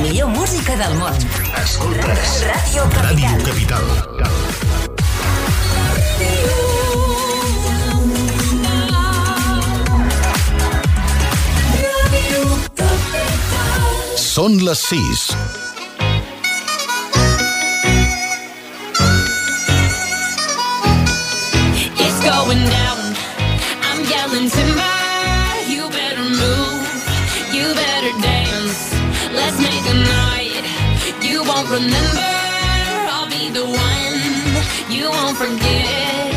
millor música del món. Escoltes Ràdio Capital. Són les 6. It's going down. I'm yelling timber. You better move. You better dance. Let's make a night you won't remember. I'll be the one you won't forget.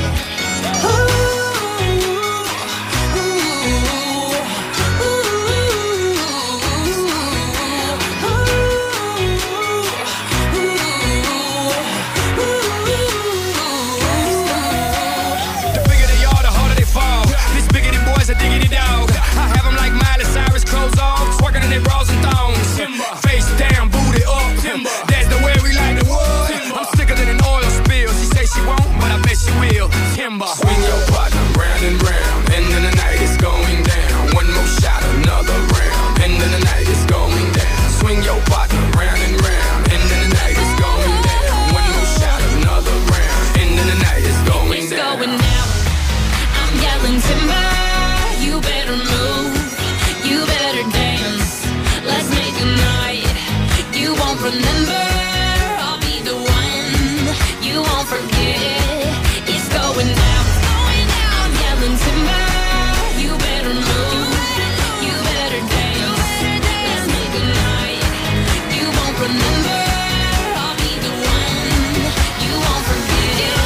Diggity dog, I have them like Miley Cyrus, clothes off, twerking in their bras and thongs. Timber. Face down, booty up. Timber. That's the way we like the wood. Timber. I'm sicker than an oil spill. She say she won't, but I bet she will. Timber. Swing your partner round and round, and then the night is going down. One more shot, another round, and then the night is going down. Swing your partner round and round, and then the night is going down. One more shot, another round, and then the night is going down. It's going down. I'm yelling timber. You better move, you better dance. Let's make a night you won't remember. I'll be the one you won't forget. It's going down, I'm yelling timber. You better move, you better dance. Let's make a night you won't remember. I'll be the one you won't forget.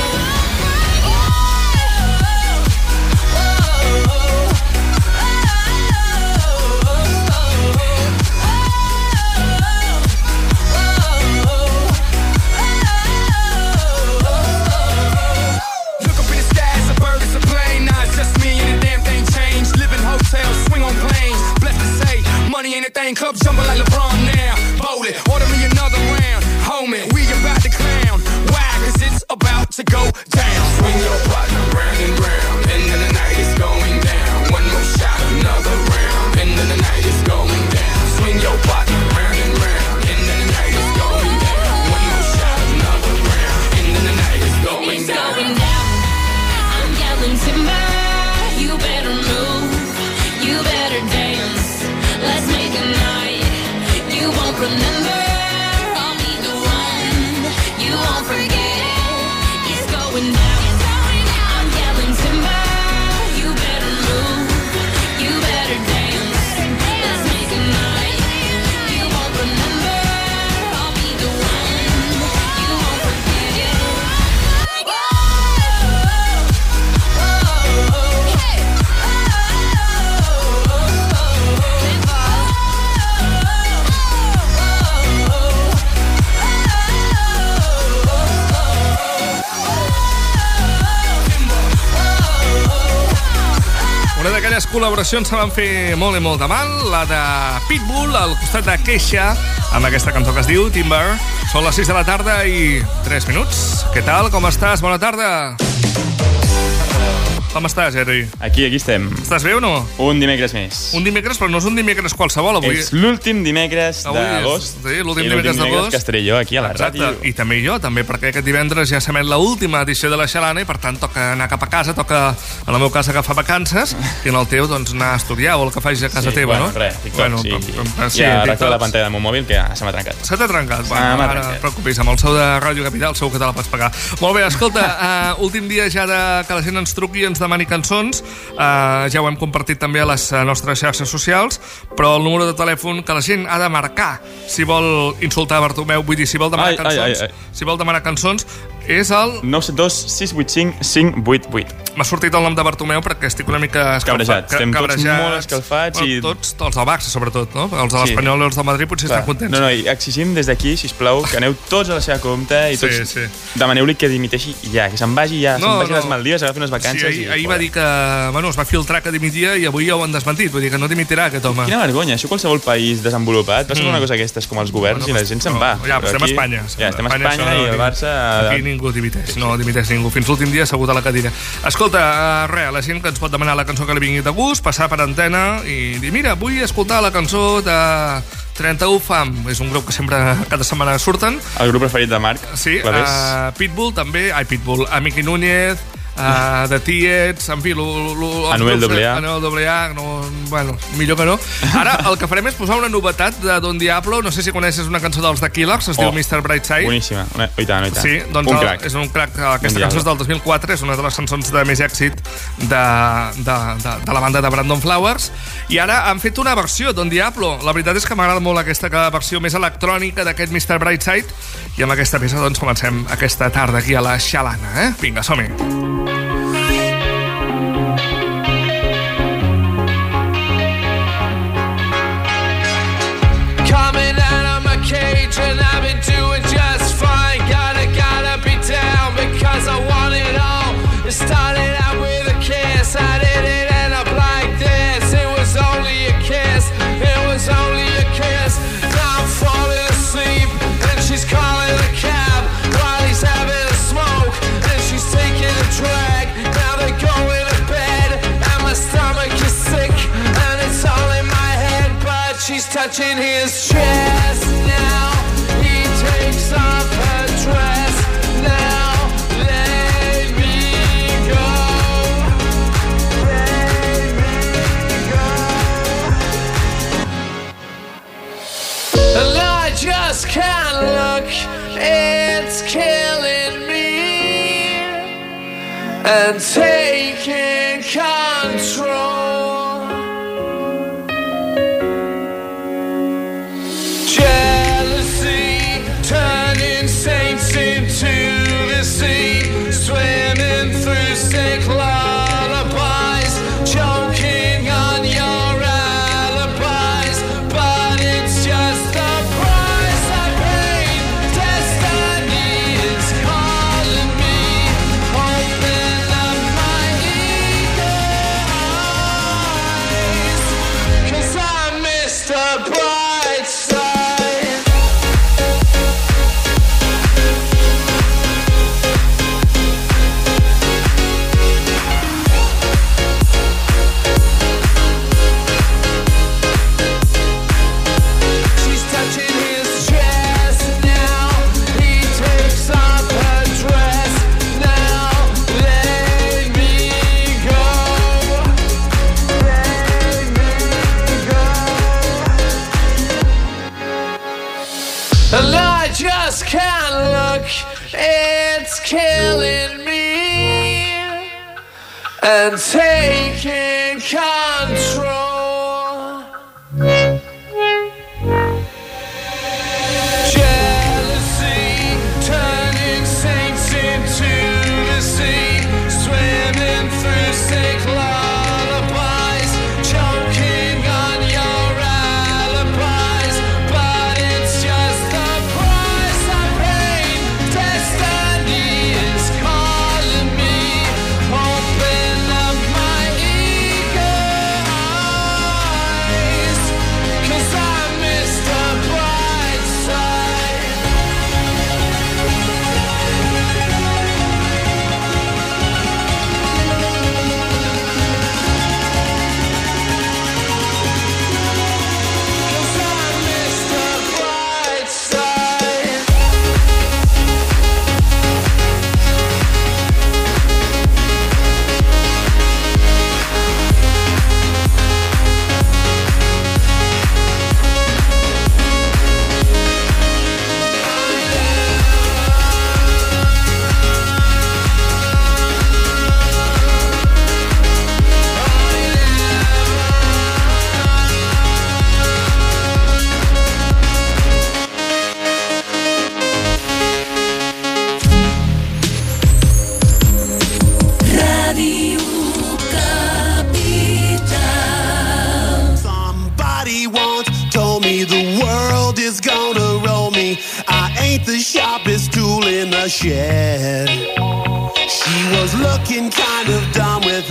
Swing on planes, blessed to say, money ain't a thing, club jumping like LeBron now. Bowl it, order me another round, homie, we about to clown. Why? Cause it's about to go down. Swing your partner round and round, and then the night is going down. One more shot, another round, and then the night is going down. Swing your partner round and round, and then the night is going down. One more shot, another round, and then the night is going down. It's going down, I'm yelling timber. You better move, you better dance. Let's make a night you won't remember. I'll be the one you won't forget. It's going down, I'm yelling timber. You better move, you better dance. Let's make a night you won't remember. I'll be the one you won't forget. Una d'aquelles col·laboracions que van fer molt i molt de mal, la de Pitbull al costat de Kesha, amb aquesta cançó que es diu Timber. Són les 6 de la tarda i 3 minuts. Què tal? Com estàs? Bona tarda. Com estàs, Jerry? Aquí estem. Estàs bé o no? Un dimecres més. Un dimecres, però no és un dimecres qualsevol avui. És l'últim dimecres d'agost. Sí, l'últim dimecres d'agost. Que estaré jo aquí a la ràdio. I també jo, també, perquè aquest divendres ja s'emet l'última edició de la Xalana i per tant toca anar cap a casa, toca, en el meu cas, agafar vacances i en el teu, doncs, anar a estudiar o el que facis a casa teva, no? Res, TikTok, sí. Sí, ja arreglo la pantalla del meu mòbil que se m'ha trencat. Se t'ha trencat? Bueno, ara no et preocupis, amb el sou de Ràdio Capital segur que te la pots pagar. Molt bé, escolta, últim dia ja que la gent ens truqui i ens demani cançons. Ja ho hem compartit també a les nostres xarxes socials, però el número de telèfon que la gent ha de marcar si vol insultar Bartomeu, vull dir, si vol demanar cançons, si vol demanar cançons, és el 972 685 588. M'ha sortit el nom de Bartomeu perquè estic una mica cabrejat. Estem tots molt escalfats i... Tots, els del Barça, sobretot, no? Els de l'Espanyol i els del Madrid potser estan contents. No, i exigim des d'aquí, sisplau, que aneu tots a la seva compte i tots demaneu-li que dimiteixi ja, que se'n vagi ja, se'n vagi a les Maldives, agafi unes vacances i ahir va dir que, bueno, es va filtrar que dimitia i avui ja ho han desmentit, vull dir que no dimitirà aquest home. Quina vergonya, això qualsevol país desenvolupat passa una cosa aquestes com els governs i la gent se'n va. Ja, però estem a Espanya. Ja, estem a Espanya i el Barça... Aquí ningú dimiteix, no dimiteix ningú. Fins l'últim dia assegut a la cadira. Escolta, res, la gent que ens pot demanar la cançó que li vingui de gust, passar per antena i dir, mira, vull escoltar la cançó de 31 Fam, és un grup que sempre cada setmana surten. El grup preferit de Marc. Sí, Pitbull també, Pitbull, Miki Núñez, de Tiets, en fi, Anuel AA, no, bueno, millor que no. Ara el que farem és posar una novetat de Don Diablo, no sé si coneixes una cançó dels The Killers, es diu Mr. Brightside. Boníssima, i tant. Sí, doncs és un crack, aquesta cançó és del 2004, és una de les cançons de més èxit de la banda de Brandon Flowers, i ara han fet una versió, Don Diablo. La veritat és que m'agrada molt aquesta versió més electrònica d'aquest Mr. Brightside, i amb aquesta peça doncs comencem aquesta tarda aquí a la Xalana, Vinga, som-hi. And I've been doing just fine. Gotta be down because I want it all. It started out with a kiss. I didn't end up like this. It was only a kiss. It was only a kiss. Now I'm falling asleep and she's calling a cab while he's having a smoke and she's taking a drag. Now they're going to bed and my stomach is sick and it's all in my head, but she's touching his chest now. Takes off her dress now. Let me go. Let me go. And I just can't look. It's killing me and taking control. Into the sea, swimming through sick lullabies, choking on your alibis, but it's just the price I paid. Destiny is calling me, open up my eagle eyes, 'cause I'm Mr. Brightside. And I just can't look, it's killing me and taking control. Jealousy, turning saints into the sea, swimming through sick lullabies, choking on your alibis, but it's just the price I paid. Destiny is calling me, open up my eagle eyes, 'cause I'm Mr. Brightside. Somebody once told me the world is gonna roll me. I ain't the sharpest tool in the shed. She was looking kind of dumb with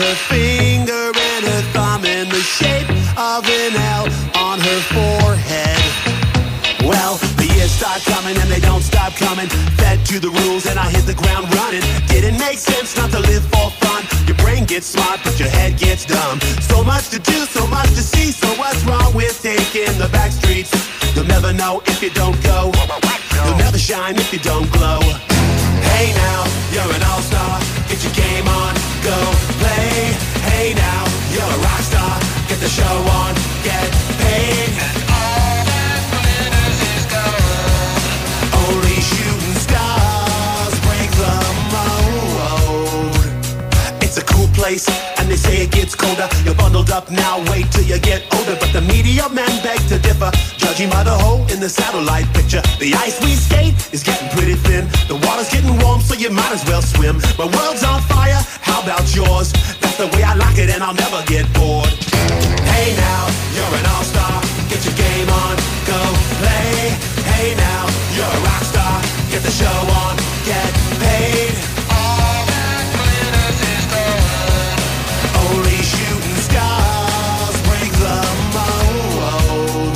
to the rules and I hit the ground running. Didn't make sense not to live for fun. Your brain gets smart, but your head gets dumb. So much to do, so much to see. So what's wrong with taking the back streets? You'll never know if you don't go. You'll never shine if you don't glow. Hey now, you're an all-star. Get your game on, go play. Hey now, you're a rock star. Get the show on, get paid. And all that glitters is gold. Only shooting stars break the mold. It's a cool place, and they say it gets colder. You're bundled up now, wait till you get older. But the media men beg to differ, judging by the hole in the satellite picture. The ice we skate is getting pretty thin. The water's getting warm, so you might as well swim. My world's on fire, how about yours? That's the way I like it, and I'll never get bored. Hey now, you're an all-star. Get your game on, go play. Hey now, you're a rock star. Get the show on, get paid. All that glitters is gold. Only shooting stars break the mold.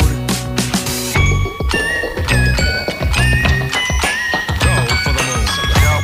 Go for the moon.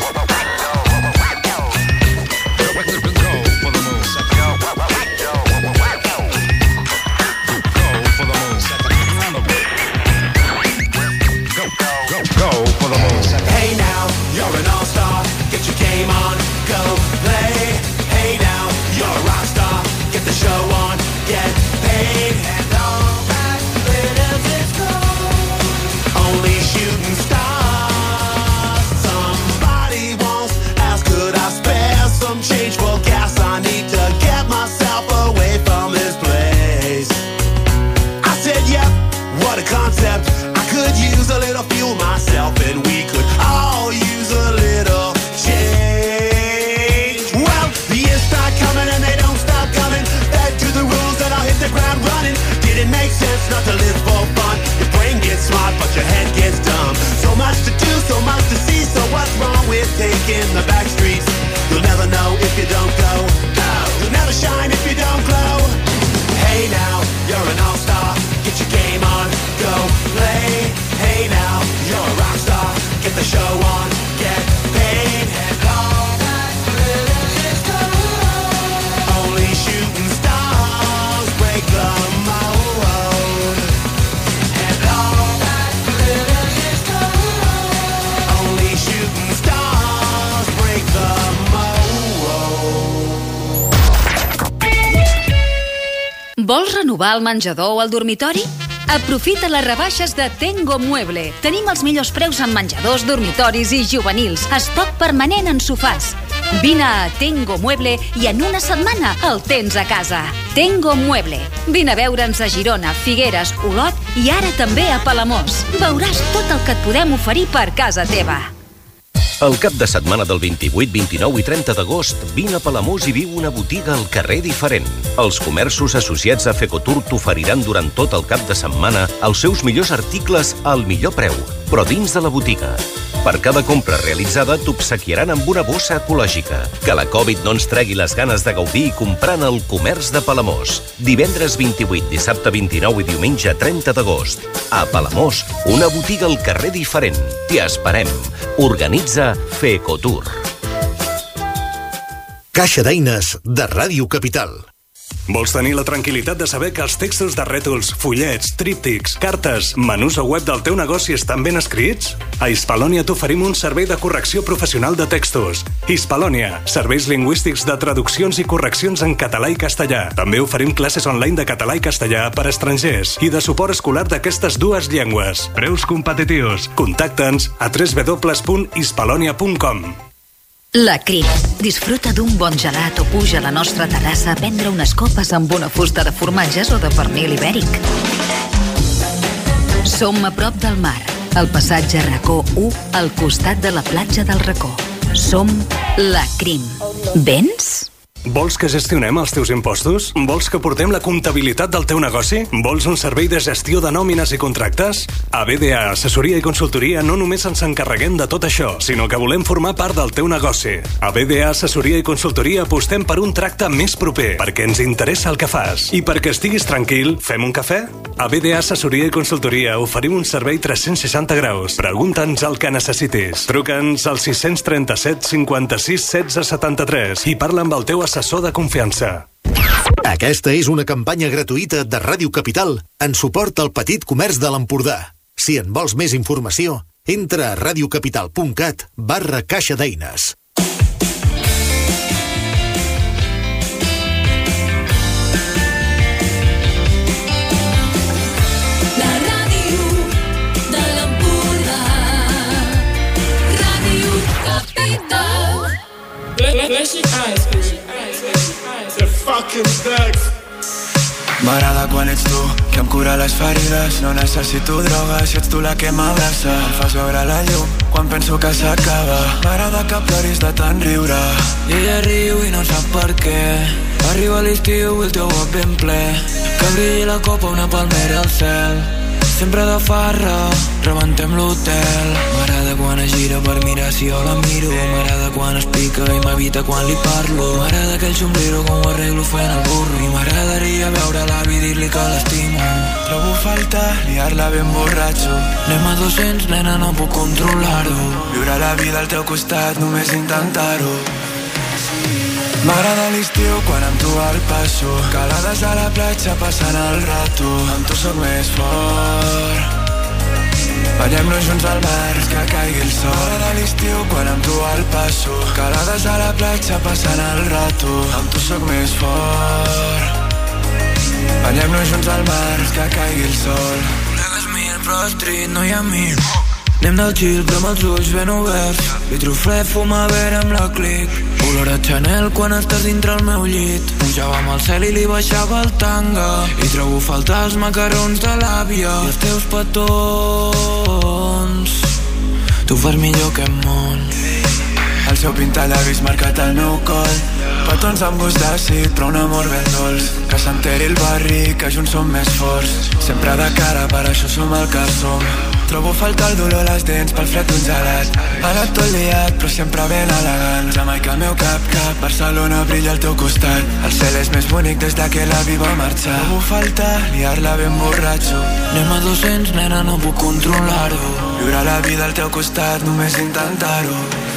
Hey now, you're an all-star. Get your game on, go play. Hey now, you're a rock star. Get the show on, get paid. And all that glitters is gold. Only shooting stars. Somebody once asked, could I spare some change for gas? I need to get myself away from this place. I said, yep, what a concept. I could use a little fuel myself, and we could all use a little change. Well, the years start coming and they don't stop coming. Back to the rules and I'll hit the ground running. Didn't make sense not to live for fun. Your brain gets smart, but your head gets dumb. So much to do, so much to see. So what's wrong with taking the back streets? You'll never know if you don't go. You'll never shine if you don't glow. Hey now, you're an all-star. Get your game on, go play. Hey now, you're a rock star. Get the show on, get paid. And all that glitters is gold. Only shooting stars break the mold. And all that glitters is gold. Only shooting stars break the mold. Vols renovar el menjador o el dormitori? Aprofita les rebaixes de Tengo Mueble. Tenim els millors preus en menjadors, dormitoris i juvenils. Estoc permanent en sofàs. Vine a Tengo Mueble i en una setmana el tens a casa. Tengo Mueble. Vine a veure'ns a Girona, Figueres, Olot i ara també a Palamós. Veuràs tot el que et podem oferir per casa teva. El cap de setmana del 28, 29 i 30 d'agost, vine a Palamós i viu una botiga al carrer diferent. Els comerços associats a Fecotur t'oferiran durant tot el cap de setmana els seus millors articles al millor preu, però dins de la botiga. Per cada compra realitzada t'obsequiaran amb una bossa ecològica. Que la Covid no ens tregui les ganes de gaudir comprant al comerç de Palamós. Divendres 28, dissabte 29 i diumenge 30 d'agost. A Palamós, una botiga al carrer diferent. T'hi esperem. Organitza Fecotur. Caixa d'eines de Ràdio Capital. Vols tenir la tranquil·litat de saber que els textos de rètols, fullets, tríptics, cartes, menús o web del teu negoci estan ben escrits? A Hispalònia t'oferim un servei de correcció professional de textos. Hispalònia, serveis lingüístics de traduccions i correccions en català i castellà. També oferim classes online de català i castellà per a estrangers i de suport escolar d'aquestes dues llengües. Preus competitius. Contacta'ns a www.hispalonia.com. La Crim. Disfruta d'un bon gelat o puja a la nostra terrassa a prendre unes copes amb una fusta de formatges o de pernil ibèric. Som a prop del mar, al passatge Racó 1, al costat de la platja del Racó. Som La Crim. Vens? Vols que gestionem els teus impostos? Vols que portem la comptabilitat del teu negoci? Vols un servei de gestió de nòmines i contractes? A BDA Assessoria i Consultoria no només ens encarreguem de tot això, sinó que volem formar part del teu negoci. A BDA Assessoria i Consultoria apostem per un tracte més proper, perquè ens interessa el que fas. I perquè estiguis tranquil, fem un cafè? A BDA Assessoria i Consultoria oferim un servei 360 graus. Pregunta'ns el que necessitis. Truca'ns al 637 56 16 73 i parla amb el teu assessor de confiança. Aquesta és una campanya gratuïta de Ràdio Capital en suport al petit comerç de l'Empordà. Si en vols més informació, entra a radiocapital.cat/caixa d'eines. M'agrada quan ets tu, que em cura les ferides. No necessito drogues, si ets tu la que m'abraça. Em fas veure la llum quan penso que s'acaba. M'agrada que ploris de tant riure. I ella riu i no sap per què. Arriba l'estiu i el teu got ben ple. Que brilli la copa, una palmera al cel. Sempre de farra, rebentem l'hotel. M'agrada quan es gira per mirar si jo la miro. M'agrada quan es pica i m'evita quan li parlo. M'agrada aquell sombrero com ho arreglo fent el burro. I m'agradaria veure l'avi i dir-li que l'estimo. Trobo falta liar-la ben borratxo. Anem a 200, nena, no puc controlar-ho. Viure la vida al teu costat, només intentar-ho. M'agrada l'estiu quan amb tu al passo. Calades a la platja passant el rato. Amb tu sóc més fort. Banyem-nos junts al mar, que caigui el sol. M'agrada l'estiu quan amb tu al passo. Calades a la platja passant el rato. Amb tu sóc més fort. Banyem-nos junts al mar, que caigui el sol. Col·legues mil, però al street no hi ha mil. Anem del chill, però amb els ulls ben oberts. Litro fred, fuma vera amb la clic. Olor a Chanel quan estàs dintre el meu llit. Pujàvem al cel i li baixava el tanga. I trobo faltar els macarrons de l'àvia i els teus petons. Tu fas millor que en món. El seu pintallavis marcat al meu coll. Petons amb gust d'àcid, però un amor ben dolç. Que s'enteri el barri, que junts som més forts. Sempre de cara, per això som el que som. Trobo falta el dolor a les dents pel fred d'un gelat. Ara tot liat, però sempre ben elegant. Jamaica al meu cap, Barcelona brilla al teu costat. El cel és més bonic des de que l'avi va marxar. Trobo falta liar-la ben borratxo. Anem a 200, nena, no puc controlar-ho. Viure la vida al teu costat, només intentar-ho.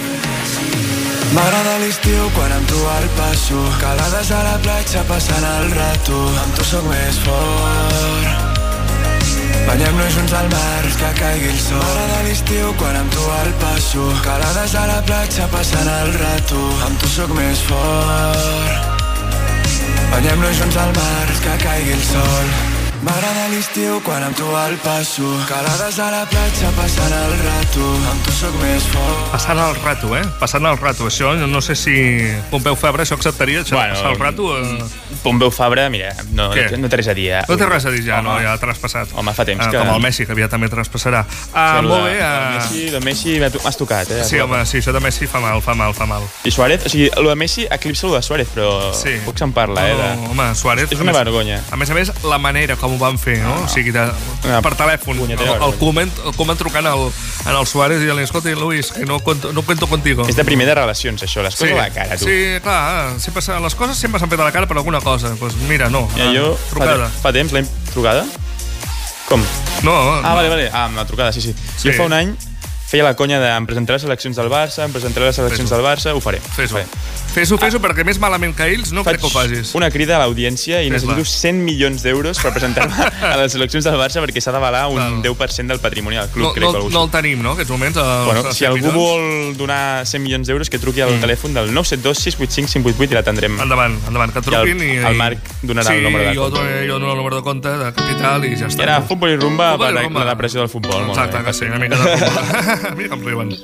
M'agrada l'estiu quan amb tu al passo. Calades a la platja passant el rato. Amb tu sóc més fort. Banyem-nos junts al mar, que caigui el sol. M'agrada l'estiu quan amb tu al passo. Calades a la platja passant el rato. Amb tu sóc més fort. Banyem-nos junts al mar, que caigui el sol. M'agrada l'estiu quan amb tu al passo. Calades a la platja passant el rato. Amb tu sóc més fort. Passant el rato, Passant el rato. Això, no sé si Pompeu Fabra això acceptaria, això, bueno, passar el rato. Pompeu Fabra, mira, no té res a dir. No té res a dir ja, no, ja ha traspassat. Home, fa temps que... Com el Messi, que aviat també traspassarà. Molt bé. De Messi m'has tocat, Sí, home, sí, això de Messi fa mal. I Suárez, o sigui, el de Messi eclipsa el de Suárez, però poc se'n parla, Home, Suárez... És una vergonya. A més, la manera com ho van fer, no? O sigui, per telèfon. El Koeman trucant al Suárez i li escolta, Luis, que no cuento contigo. És de primer de relacions, això, les coses a la cara, tu. Sí, clar, les coses sempre s'han fet a la cara per alguna cosa. Doncs mira, no. Jo, fa temps, l'hem trucada? Com? No. Vale. Amb la trucada, sí. Jo fa un any feia la conya de em presentaré a les seleccions del Barça, ho faré. Fes-ho, perquè més malament que ells no crec que ho facis. Una crida a l'audiència i necessito 100 milions d'euros per presentar-me a les seleccions del Barça perquè s'ha d'avalar un 10% del patrimoni del club, crec. No el tenim, no?, aquests moments. Si algú vol donar 100 milions d'euros, que truqui al telèfon del 972 685 588 i l'atendrem. Endavant, que truquin. I el Marc donarà el número de compte. Jo dono el número de compte de Capital i ja està. Era futbol i rumba per la depressió del futbol. Exacte, que sí, una mica de rumba. Mira com riuen.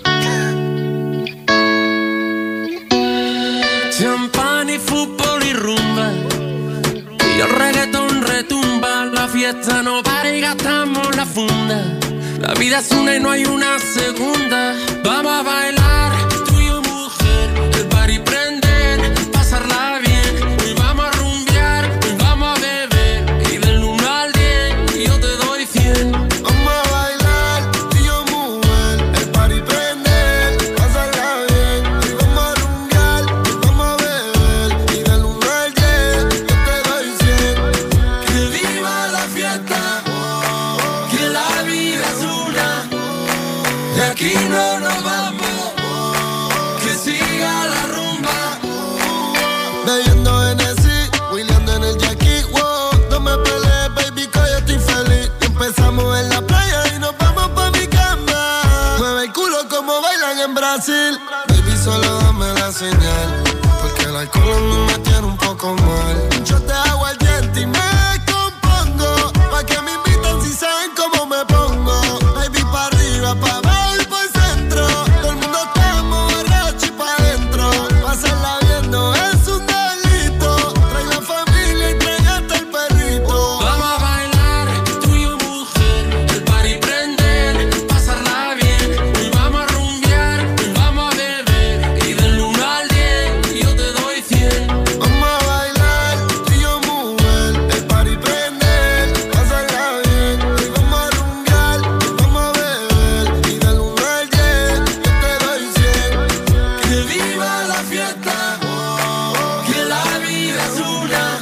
Champán y fútbol y rumba y el reggaetón retumba. La fiesta no para y gastamos la funda. La vida es una y no hay una segunda. Vamos a bailar, tú y yo mujer, el party prender, pasarla bien. Brasil. Baby, solo dame la señal, porque el alcohol a mí me tiene un poco mal. Yo te hago el diente y me compongo, pa' que me invitan si saben cómo me pongo. Baby, pa' arriba, pa' abajo y pa' el centro. Todo el mundo estamos borracho y pa' adentro. Pasarla viendo es un delito. Trae la familia y trae hasta el perrito. Vamos a bailar, tú y yo mujer, el party prender, pasarla bien. Hoy vamos a rumbear, hoy vamos a beber, y del 1 al 10 yo te doy 100. Vamos a bailar, tú y yo mujer, el party prender, pasarla bien. Hoy vamos a rumbear, hoy vamos a beber, y del 1 al 10 yo te doy 100. Que viva la fiesta, que la vida es una,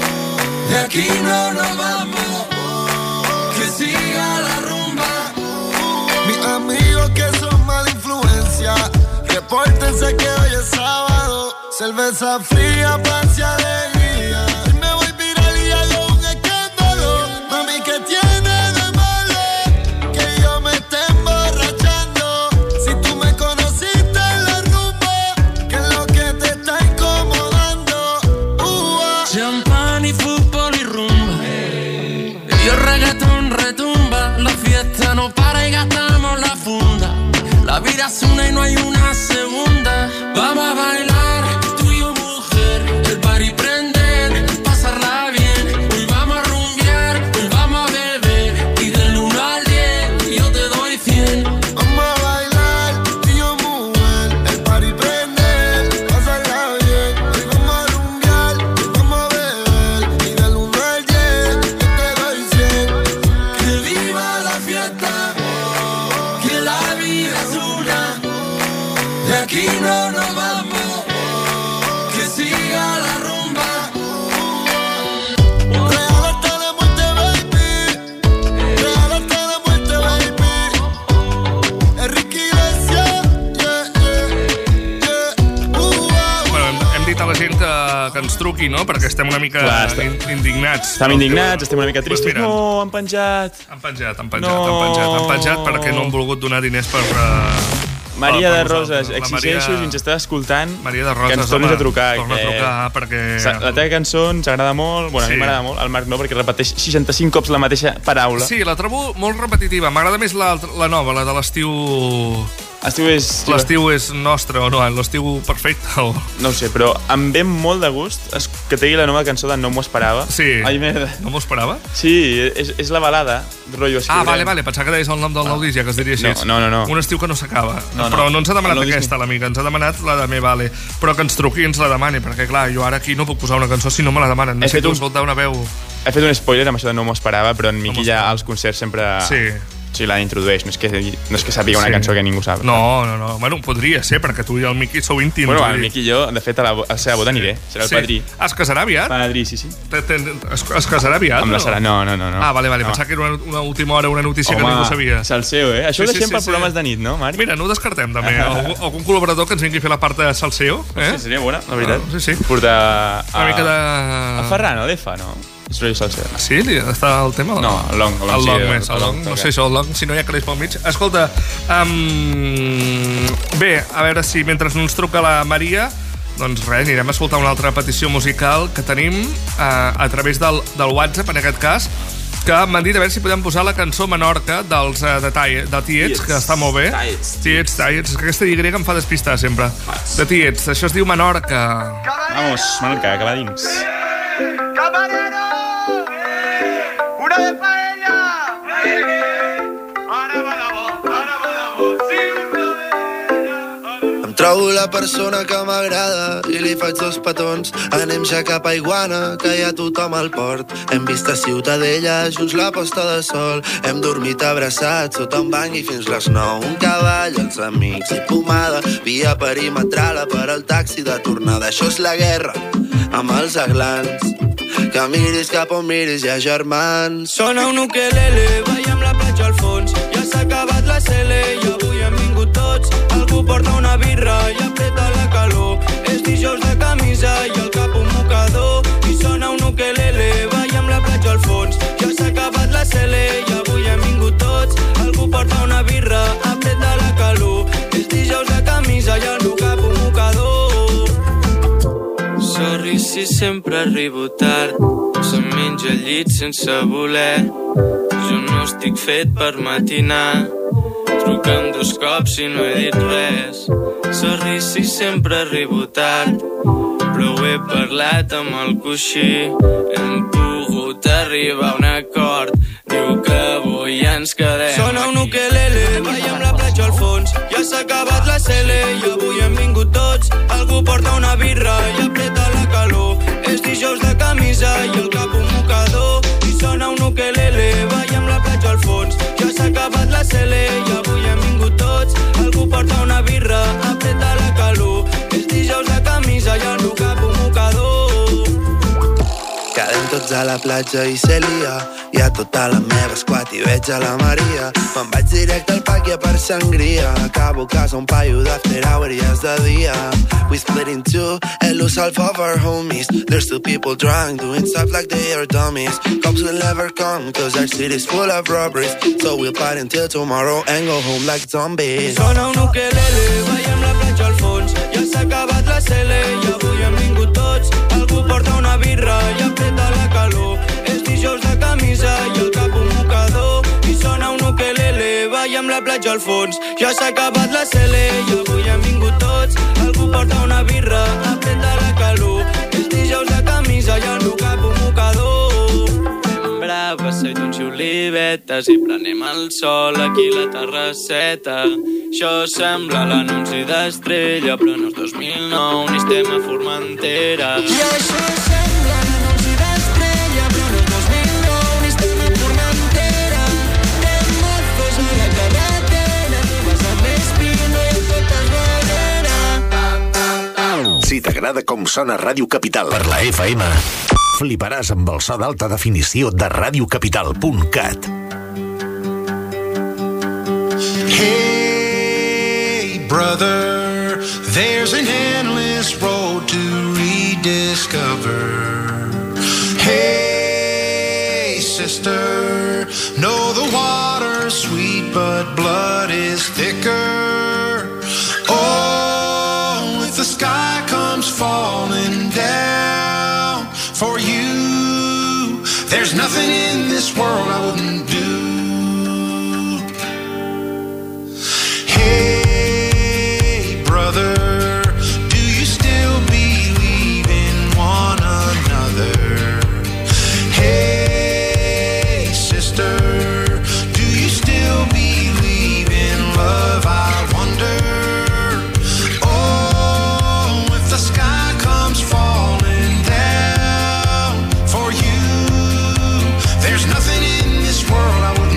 de aquí no nos vamos, que siga la rumba. Mis amigos que son mala influencia, repórtense que hoy es sábado. Cerveza fría, paz y alegría. Hoy me voy viral y hago un escándalo. Mami, ¿qué tiene de malo que yo me esté emborrachando? Si tú me conociste en la rumba, ¿qué es lo que te está incomodando? Champán y fútbol y rumba, y el reggaetón retumba. La fiesta no para y gastamos la funda. La vida es una y no hay una segunda. Vamos a bailar, tú y yo mujer, el party prender, pasarla bien. Hoy vamos a rumbear, hoy vamos a beber, y del 1 al 10 yo te doy 100. Vamos a bailar, tú y yo mujer, el party prender, pasarla bien. Hoy vamos a rumbear, hoy vamos a beber, y del 1 al 10 yo te doy 100. Que viva la fiesta, que la vida es una, de aquí no nos vamos, que siga la rumba. Real hasta la muerte, baby. Real hasta la muerte, baby. Enrique Iglesias, Bueno, hem dit a la gent que ens truqui, no? Perquè estem una mica Clar, indignats. Estem indignats, estem una mica Pues tristos. mira, No, han penjat. Han penjat No. perquè no han volgut donar diners per... Maria per de nosaltres. Roses, La exigeixo, Maria- si ens estàs escoltant, Maria de Roses, que ens tornis home, a trucar. torna a trucar, perquè... La teva cançó ens agrada molt, bueno, a Sí. mi m'agrada molt, el Marc no, perquè repeteix 65 cops la mateixa paraula. Sí, la trobo molt repetitiva. M'agrada més la nova, la de l'estiu... L'estiu és nostre, o no? L'estiu perfecte, o... No ho sé, però em ve molt de gust que tegui la nova cançó de No m'ho esperava. Sí. Ai, merda. No m'ho esperava? Sí, és la balada, rotllo escriurem. Vale, pensava que deies el nom del nou disc, ja que es diria així. No. Un estiu que no s'acaba. No. Però no ens ha demanat El nou disc aquesta, l'amiga, ens ha demanat la de Me Vale. Però que ens truqui i ens la demani, perquè clar, jo ara aquí no puc posar una cançó si no me la demanen. Necessito escoltar una veu... He fet un spoiler amb això de No m'ho esperava, però en Miqui ja als concerts sempre... Sí, la introdueix, no és que sàpiga una cançó que ningú sap. No. Bueno, podria ser, perquè tu i el Miqui sou íntims. Bueno, el Miqui i jo, de fet, a la seva boda aniré. Serà el padrí. Es casarà aviat? Padrí, sí. Es casarà aviat? Amb la Sara, no. Vale, pensava que era una última hora, una notícia que ningú sabia. Salseo, Això ho deixem per programes de nit, no, Marc? Mira, no ho descartem, també. Algun col·laborador que ens vingui a fer la part de salseo. Sí, seria bona, la veritat. Sí. Portar una mica de... A Ferran, o d'Efa, no? És rotllo salseo. Sí? Està el tema? No, el long. El long més, el long. No sé això, el long, si no hi ha calés pel mig. Escolta, bé, a veure si mentre no ens truca la Maria, doncs res, anirem a escoltar una altra petició musical que tenim a través del WhatsApp, en aquest cas, que m'han dit a veure si podem posar la cançó Menorca dels de Tiets, que està molt bé. Tiets, aquesta Y em fa despistar sempre. De Tiets, això es diu Menorca. Vamos, Menorca, que va dins. ¡Camarero! ¡Una de paella! Em trobo la persona que m'agrada i li faig 2 petons. Anem ja cap a Iguana, que hi ha tothom al port. Hem vist a Ciutadella junts la posta de sol. Hem dormit abraçats sota un banc i fins les 9. Un cavall, els amics i pomada. Via perimetral per al taxi de tornada. Això és la guerra amb els aglans. Que miris cap on miris, hi ha germans. Sona un ukelele, veiem la platja al fons. Ja s'ha acabat la cele i avui hem vingut tots. Algú porta una birra i apreta la calor. És dijous de camisa i al cap un mocador. I sona un ukelele, veiem la platja al fons. Ja s'ha acabat la cele i avui hem vingut tots. Algú porta una birra, apreta la calor. És dijous de camisa Sorry si sempre arribo tard, se'm menja el llit sense voler. Jo no estic fet per matinar, truca'm 2 cops i no he dit res. Sorry si sempre arribo tard, però ho he parlat amb el coixí. Hem pogut arribar a un acord, diu que avui ens quedem. Sona un ukelele, balla amb la platja al fons. Ja s'ha acabat la cele i avui hem vingut tots. Algú porta una birra i apreta la calor. És dijous de camisa i el cap un mocador. I sona un ukelele, balla amb la platja al fons. Ja s'ha acabat la cele i avui hem vingut tots. Algú porta una birra, apreta la calor. És dijous de camisa i el cap un mocador. Quedem tots a la platja i se lia. Hi ha tota la meva squad i veig a la Maria. Me'n vaig directe al Pàquia per sangria. Acabo a casa un paio d'after hour i és de dia. We split in two and lose half of our homies. There's still people drunk doing stuff like they are dummies. Cops will never come cause our city's full of robberies. So we'll party until tomorrow and go home like zombies. Sona un ukelele, balla amb la platja al fons. Ja s'ha acabat la cele i avui hem vingut tots. Algú porta una birra i apreta la calor. És dijous de camisa i el cap un mocador. I sona un ukelele, balla amb la platja al fons. Ja s'ha acabat la cele i avui hem vingut tots. Algú porta una birra, apreta la calor. És dijous de camisa i el cap un mocador. Fem braves, seitons i olivetes i prenem el sol aquí a la terrasseta. Això sembla l'anunci d'Estrella, però no és 2009 ni estem a Formentera. I això sembla l'anunci d'Estrella, però no és 2009 ni estem a Formentera. Tem mozos a la carretera, tu vas a l'Espino i el fotes darrere. Si t'agrada com sona Ràdio Capital per la FM, fliparàs amb el so d'alta definició de radiocapital.cat. Brother, there's an endless road to rediscover. Hey, sister, know the water's sweet, but blood is thicker. Oh, if the sky comes falling down for you, there's nothing in this world I wouldn't do. Hey, brother, do you still believe in one another? Hey, sister, do you still believe in love? I wonder. Oh, if the sky comes falling down for you, there's nothing in this world I wouldn't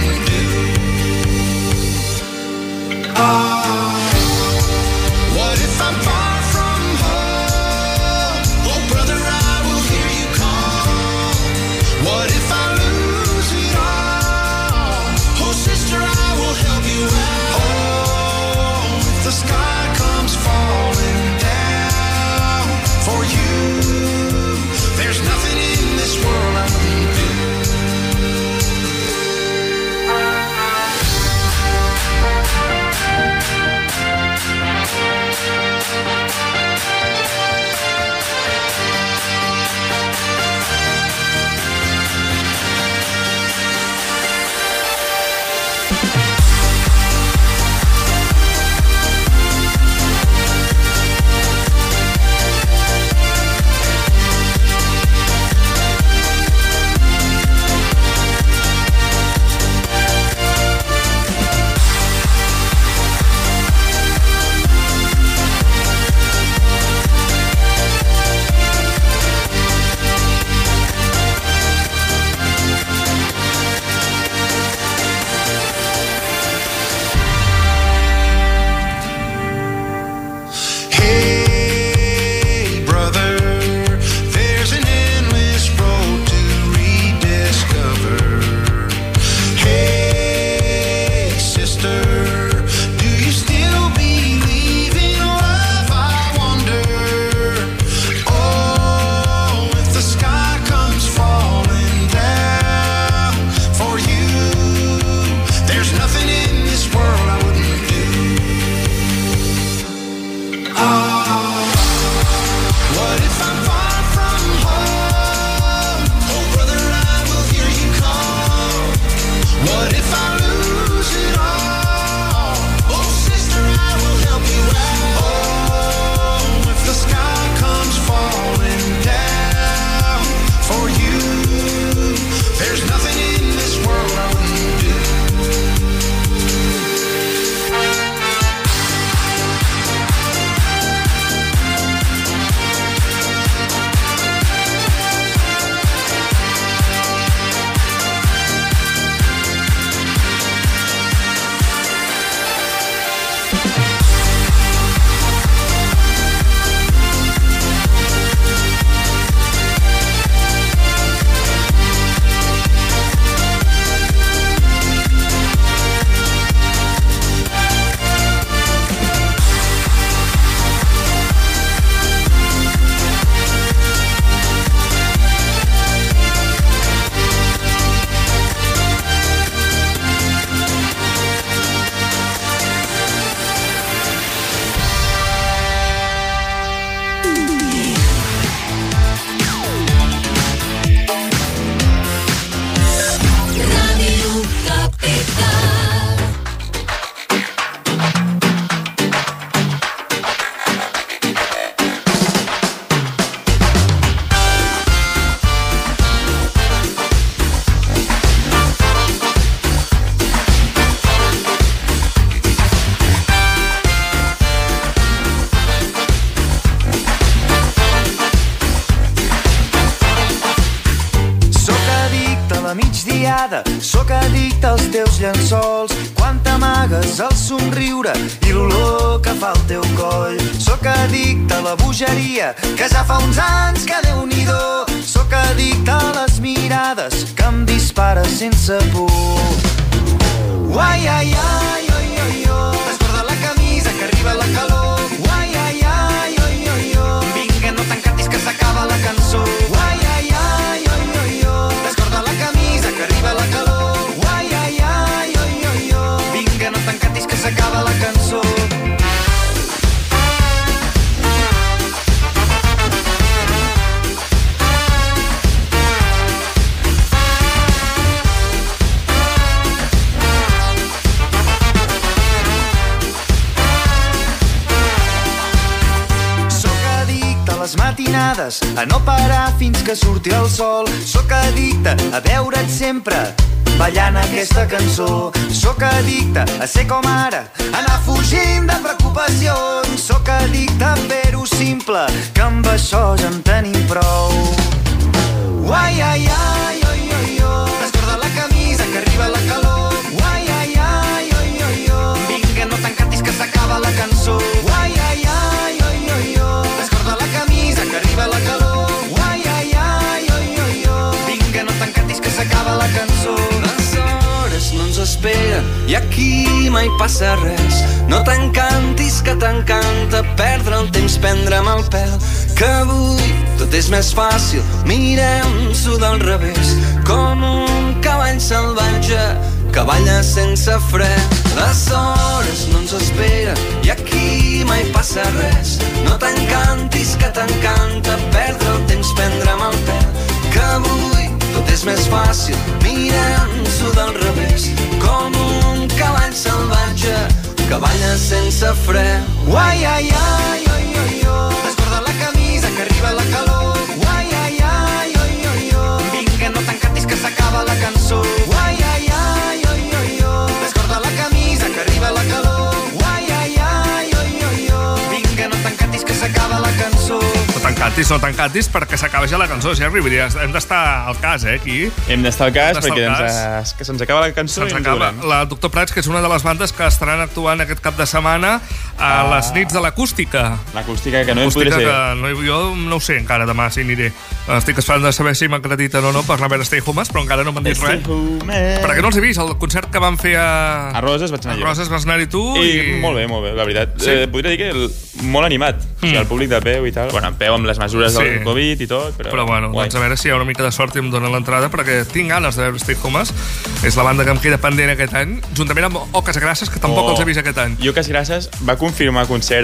migdiada, sóc addicte als teus llençols. Quan t'amagues el somriure i l'olor que fa el teu coll. Sóc addicte a la bogeria, que ja fa uns anys que Déu-n'hi-do. Sóc addicte a les mirades que em dispara sense por. Uai, ai, ai, oi, oi, oi. Descorda la camisa que arriba la calor. Uai, ai, ai, oi, oi, oi. Vinga, no t'encantis que s'acaba la cançó. Uai, ai, ai, oi, oi, oi. Descorda la camisa que arriba la calor. Uai, ai, ai, oi, oi, oi. Vinga, no t'encantis que s'acaba la cançó. Les matinades, a no parar fins que surti el sol. Sóc addicte a veure't sempre ballant aquesta cançó. Sóc addicte a ser com ara, anar fugint de preocupacions. Sóc addicte a fer-ho simple, que amb això ja en tenim prou. Uai, ai, ai, oi, oi, oi. Descorda la camisa que arriba la calor. Uai, ai, ai, oi, oi, oi. Vinga, no t'encantis que s'acaba la cançó. Uai, ai, ai, oi, oi, oi. Descorda la camisa que arriba la calor. Uai, ai, ai, oi, oi, oi. Vinga, no t'encantis que s'acaba la cançó. Les hores no ens esperen i aquí mai passa res. No t'encantis que t'encanta perdre el temps, prendre'm el pèl, que avui tot és més fàcil, mirem-s'ho del revés, com un cavall salvatge que balla sense fre. Les hores no ens esperen i aquí mai passa res. No t'encantis que t'encanta perdre el temps, prendre'm el pèl, que avui tot és més fàcil, mirem-s'ho del revés, com un cavall salvatge que balla sense fre. Uai, ai, ai, oi, oi, oi. Descorda la camisa que arriba la calor. Uai, ai, ai, oi, oi, oi. Vinga, no t'encantis que s'acaba la cançó. Uai, ai, ai, oi, oi, oi. Descorda la camisa que arriba la calor. Uai, ai, ai, oi, oi, oi. Vinga, no t'encantis que s'acaba la cançó. No t'encantis perquè s'acaba ja la cançó, ja arribaries. Hem d'estar al cas, aquí. Hem d'estar al cas perquè que se'ns acaba la cançó i ens veurem. La Doctor Prats, que és una de les bandes que estaran actuant aquest cap de setmana a les nits de l'Acústica. L'Acústica, que no hi podré ser. Jo no ho sé encara, demà si aniré. Estic esperant de saber si m'acrediten o no per anar a veure Stay Homes, però encara no m'han dit res. Perquè no els he vist, el concert que van fer a Roses vaig anar jo. A Roses vas anar-hi tu i... Molt bé, la veritat. Podria dir que molt animat. O sigui, el públic de peu i tal. Bueno, en peu amb les mesures del Covid i tot, però bueno, doncs a veure si hi ha una mica de sort i em donen l'entrada, perquè tinc ganes de veure Stay Homes. És la banda que em queda pendent aquest any, juntament amb Oques Grasses, que tampoc els he vist aquest any. I Oques Grasses va confirmar concert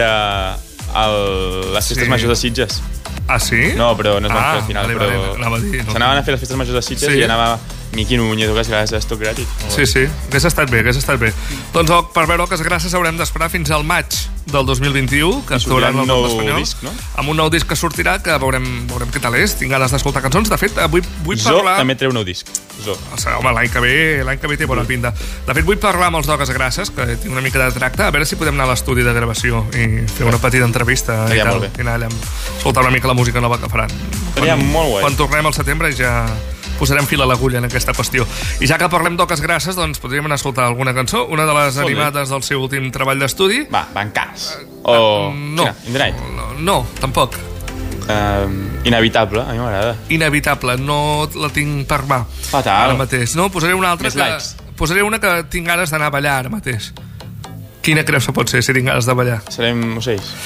a les festes majors de Sitges. Ah, sí? No, però no es van fer al final. S'anaven a fer les festes majors de Sitges i anava Miqui Núñez, Oques Grasses, tot gratis. Sí, hagués estat bé. Doncs per veure Oques Grasses haurem d'esperar fins al maig del 2021, que actuaran al Camp Espanyol, disc, no? Amb un nou disc que sortirà, que veurem què tal és. Tinc ganes d'escoltar cançons. De fet, vull parlar... també treu un nou disc. Home, l'any que ve té bona pinta. De fet, vull parlar amb els d'Oques Grasses, que tinc una mica de tracte, a veure si podem anar a l'estudi de gravació i fer una petita entrevista i tal. I anar allà a escoltar una mica la música nova que faran. Seria molt guai. Quan tornem al setembre ja posarem fil a l'agulla en aquesta qüestió. I ja que parlem d'Oques Grasses, doncs podríem anar a escoltar alguna cançó, una de les animades del seu últim treball d'estudi. Va, Bancars. O... No. In the Night. No, tampoc. Inevitable, a mi m'agrada. Inevitable, no la tinc per mà. Fatal. Ara mateix. No, posaré una altra posaré una que tinc ganes d'anar a ballar ara mateix. Quina creus que pot ser, si tinc ganes de ballar? Serem ocells.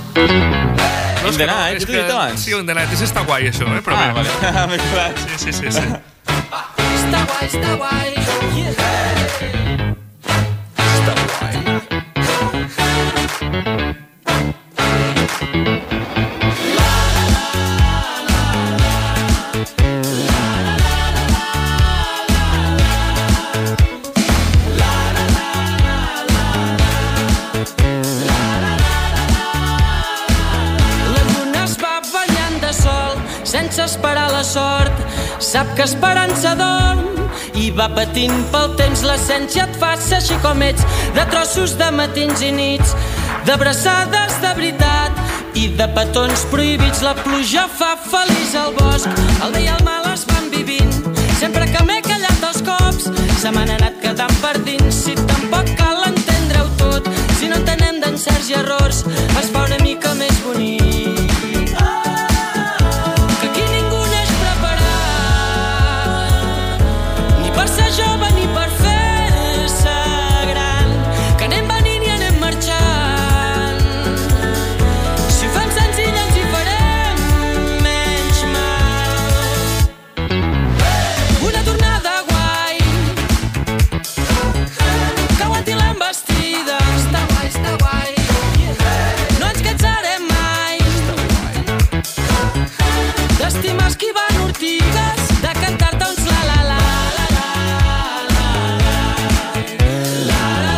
In the Night, que t'ho he dit abans. Sí, In the Night, està guai això, però bé. Vale, m'he clar. Sí. Està guai. Està guai. Sense esperar la sort, sap que esperança dorm i va patint pel temps. L'essència et fa ser així com ets, de trossos de matins i nits, d'abraçades de veritat i de petons prohibits. La pluja fa feliç al bosc, el bé i el mal es van vivint. Sempre que m'he callat se m'han anat quedant per dins. Si tampoc cal entendre-ho tot, si no entenem d'encerts i errors, es fa una mica més bonic. Que aquí ningú neix preparat, ni per ser jove ni per fer-se gran, que anem venint i anem marxant. Si ho fem senzill ens hi farem menys mal. Una tornada guai, que aguanti l'embestida. Està guai, està guai. No ens cansarem mai d'estimar esquivant ortigues, de cantar-te uns la la la la la la la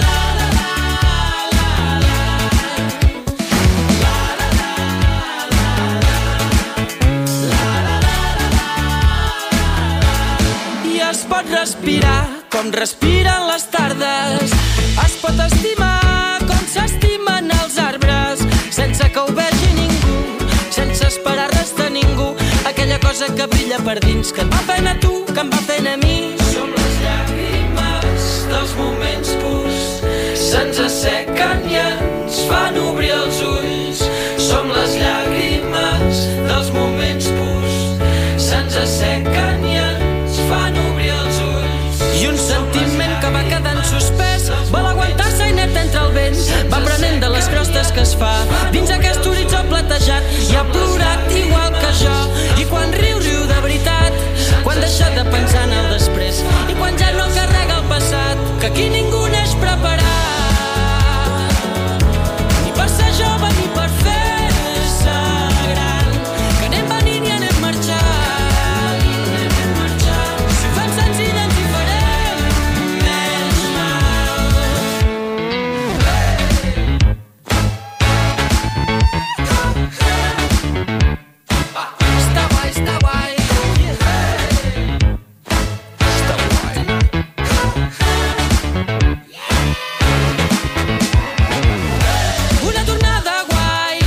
I es pot respirar com respiren les tardes, es pot estimar com s'estimen els arbres, sense que ho vegi ningú, sense esperar res de ningú, aquella cosa que brilla per dins, que et va fent a tu, que em va fent a mi. Som les llàgrimes dels moments purs, se'ns assequen i ens fan obrir els ulls. Som les llàgrimes dels moments purs, se'ns assequen i ens fan obrir els ulls. I un sentiment que va quedant suspès, vol aguantar-se inert entre el vent, va prenent de les crostes que es fa dins aquest horitzó platejat, i ha plorat igual que jo. I quan riu, riu de veritat, quan deixa de pensar en el després, i quan ja no carrega el passat, que aquí ningú neix preparat, ni per ser jove ni per fer-se gran, que anem venint i anem marxant. Si ho fem senzill ens hi farem menys mal. Està guai, està guai. Una tornada guai,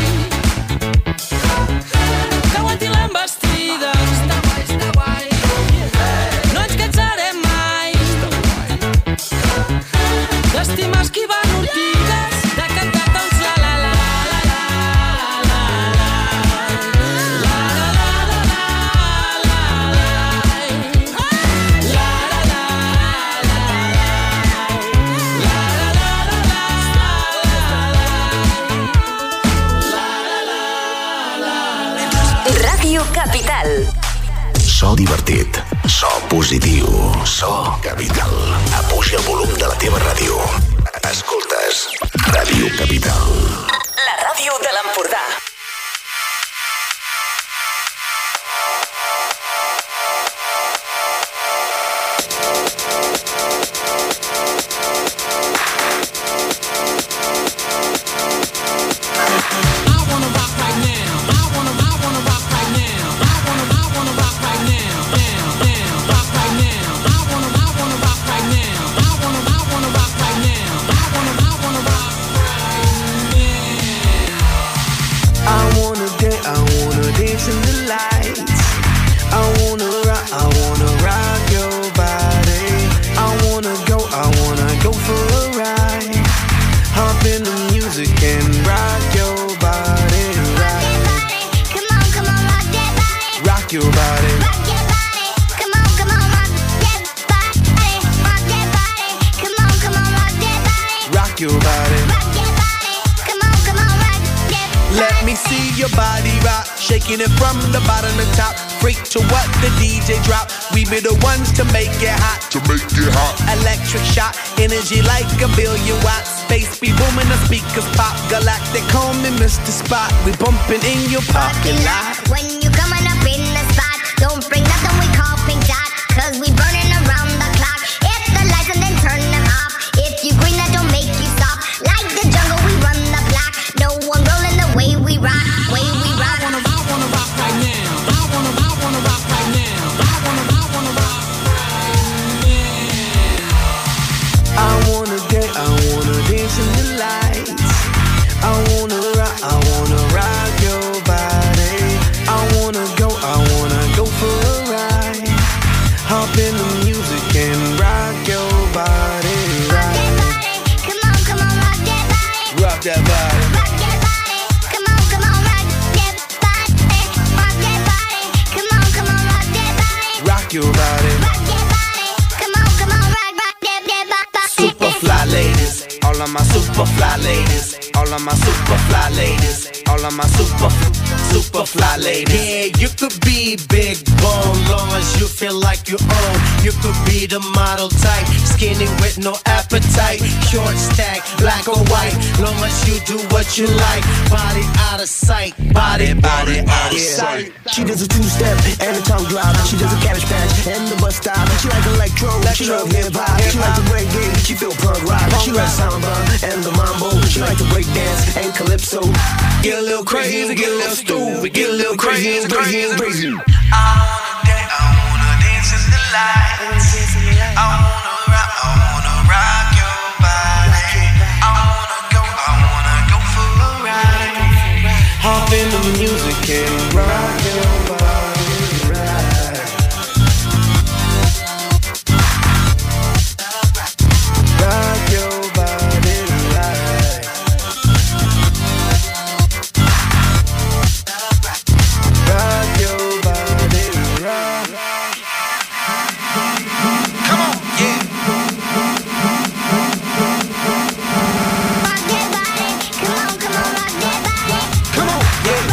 que aguanti l'embestida. Està guai, està guai. No ens cansarem mai d'estimar esquivant ortigues, de cantar-te uns la la la la la la Ràdio Capital. So divertit, so positiu, so Capital. Apuja el volum de la teva ràdio. Escoltes Ràdio Capital. La ràdio de l'Empordà. Shaking it from the bottom to top, freak to what the DJ drop. We be the ones to make it hot. To make it hot. Electric shock, energy like a billion watts. Space be booming, the speakers pop. Galactic, call me Mr. Spot. We bumping in your parking lot. When you coming up in the spot, don't bring nothing we call pink dot, 'cause we burning around the clock. Hit the lights and then turn them off. If you green, that don't make you stop. Like the jungle, we run the block. No one rolling the way we rock. Way we rock. I wanna rock right now. I wanna rock right now. I wanna rock right now. I wanna dance in the lights. I wanna rock your body. I wanna go, I rock your body. Super fly ladies, all of my super fly ladies, all of my super fly ladies, all of my super fly ladies. Yeah, you could be big bone, long as you feel like you own. You could be the model type, skinny with no appetite, short stack, black or white, long as you do what you like. Body out of sight, body out of sight. She does a two-step and a tongue drop. She does a cabbage patch and the bus stop. She like electro, she love hip-hop. She like the reggae, she feel punk rock. She like samba and the mambo. She like to break dance and calypso. Get a little crazy, get a little stupid, get a little crazy and crazy and crazy. I wanna dance in the lights. I wanna rock your body. I wanna go for a ride. Hop into the music and rock your body right. Rock your body right. Rock your body right. Come on, yeah. Come on, yeah.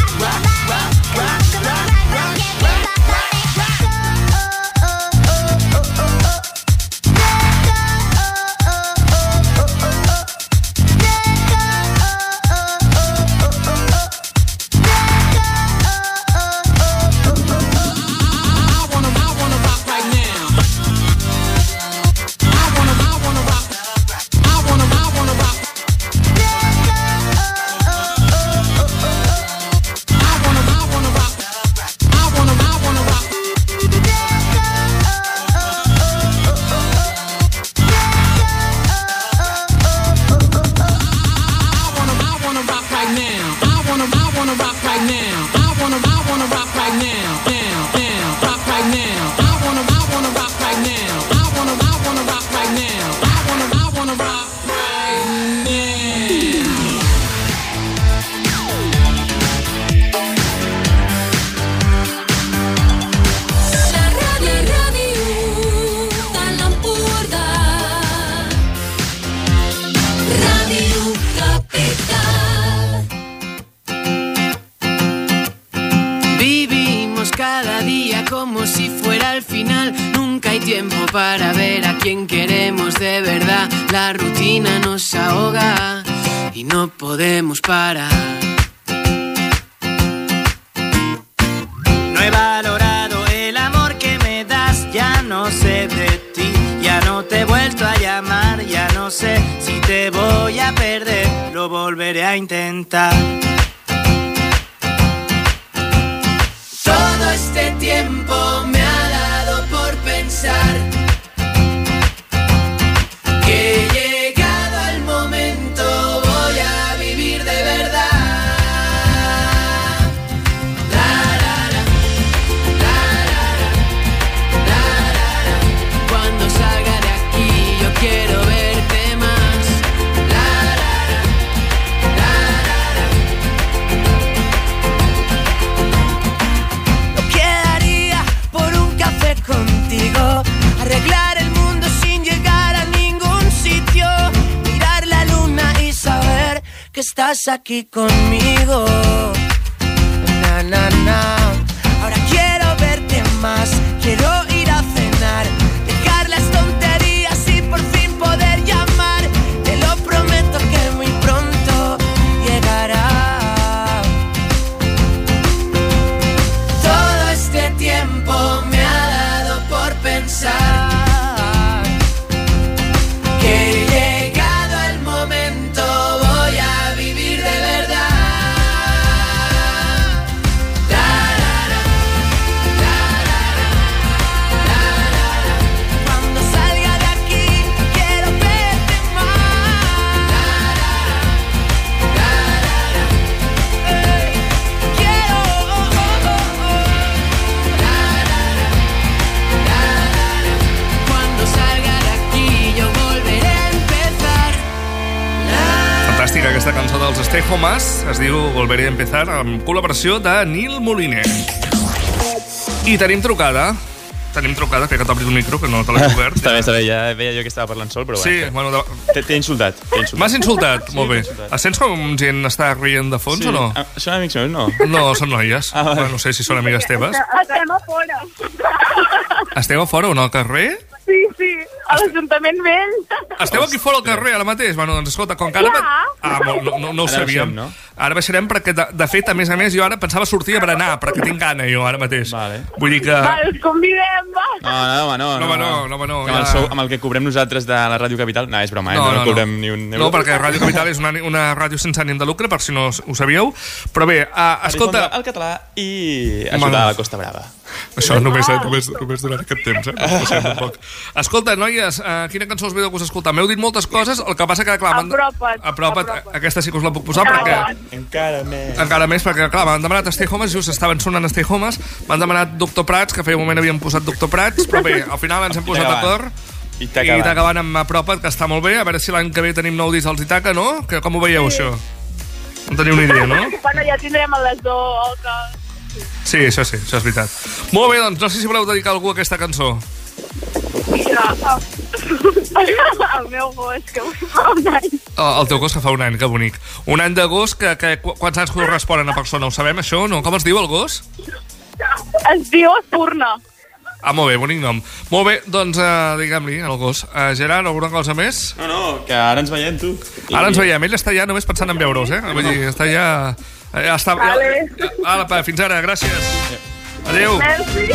Para ver a quién queremos de verdad. La rutina nos ahoga y no podemos parar. No he valorado el amor que me das, ya no sé de ti, ya no te he vuelto a llamar, ya no sé si te voy a perder, lo volveré a intentar. Todo este tiempo me ha dado por pensar que llegado el momento voy a vivir de verdad. Cuando salga de aquí yo quiero verte más. Lo quedaría por un café contigo, arreglar el mundo sin llegar a ningún sitio, mirar la luna y saber que estás aquí conmigo. Na, na, na. Ahora quiero verte más, quiero ir a cenar, dejar las tonterías y por fin poder llamar. Te lo prometo que muy pronto llegará. Todo este tiempo me ha dado por pensar que llegado el momento voy a vivir de verdad. Cuando salga de aquí quiero verte más. Quiero Cuando salga de aquí yo volveré a empezar. Fantàstica aquesta cançó dels Stay Homes, es diu Volveré a empezar, amb col·laboració de Nil Moliner. I tenim trucada. Tenim trucada, que t'obri un micro, que no te l'he obert. Està bé, ja veia jo que estava parlant sol, però sí, bueno. T'he insultat. M'has insultat? Molt bé. Sents com gent està rient de fons o no? Són amics meus, no? No, són noies. No sé si són amigues teves. Estem a fora. Esteu a fora o no, al carrer? Sí, a l'Ajuntament Vell. Esteu aquí fora al carrer, ara mateix? Bueno, doncs escolta, com que ara... no ho sabíem. Ara baixarem perquè, de fet, a més, jo ara pensava sortir a berenar, perquè tinc gana jo ara mateix. Vull dir que... Us convidem, va. No. Amb el que cobrem nosaltres de la Ràdio Capital, no, és broma, no cobrem ni un euro. No, perquè Ràdio Capital és una ràdio sense ànim de lucre, per si no ho sabíeu. Però bé, escolta... El català i ajudar a la Costa Brava. Això només durant aquest temps, Escolta, noies, quina cançó us ve de gust escoltar? M'heu dit moltes coses, el que passa que, clar... Apropa't. Aquesta sí que us la puc posar perquè... Encara més, perquè, clar, m'han demanat Stay Homes, just estaven sonant Stay Homes, m'han demanat Doctor Prats, que feia un moment havíem posat Doctor Prats, però bé, al final ens hem posat d'acord i t'acabant amb Apropa't, que està molt bé. A veure si l'any que ve tenim nou disc als Itaca, no? Com ho veieu, això? No teniu ni idea, no? Bueno, ja tindrem les dues... Sí, això és veritat. Molt bé, doncs no sé si voleu dedicar a algú aquesta cançó. El meu gos, que fa un any. El teu gos que fa un any, que bonic. Un any de gos, quants anys corresponen a persona? Ho sabem, això, no? Com es diu, el gos? Es diu Espurna. Molt bé, bonic nom. Molt bé, doncs diguem-li al gos. Gerard, alguna cosa més? No, que ara ens veiem, tu. Ara ens veiem, ell està ja només pensant en veure'ls, Vull dir, està ja... Fins ara, gràcies. Adéu. Merci.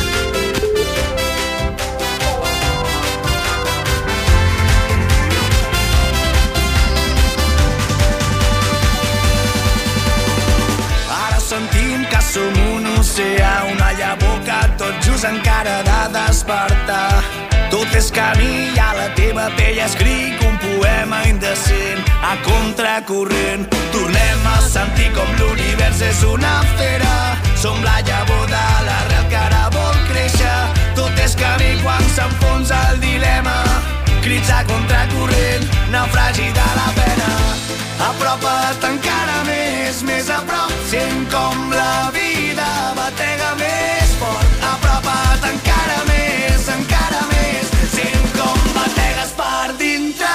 Ara sentim que som un oceà, una llavor que tot just encara ha de despertar. Tot és camí i a la teva pell escric un poema indecent a contracorrent. Tornem a sentir com l'univers és una fera. Som la llavor de l'arrel que ara vol créixer. Tot és camí quan s'enfonsa el dilema. Crits a contracorrent, naufragi de la pena. Apropa't encara més a prop. Sent com la vida batega més fort. Apropa't encara més. Sent com bategues per dintre.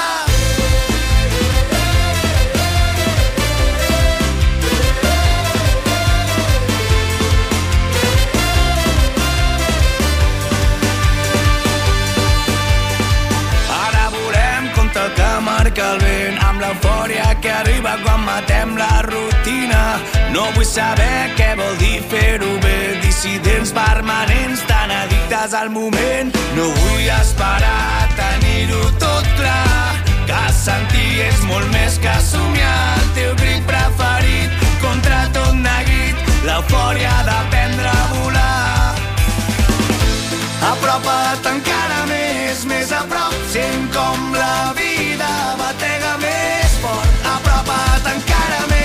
Ara volem contra el que marca el vent, amb l'eufòria que arriba quan matem la rutina. No vull saber què vol dir fer-ho bé. Dissidents permanents, tan addictes al moment. No vull esperar tenir-ho tot clar, que sentir és molt més que somiar. El teu crit preferit contra tot neguit, l'eufòria d'aprendre a volar. Apropa't encara més a prop. Sent com la vida batega més fort. Apropa't encara més.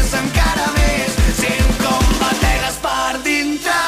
Sent com bategues per dintre.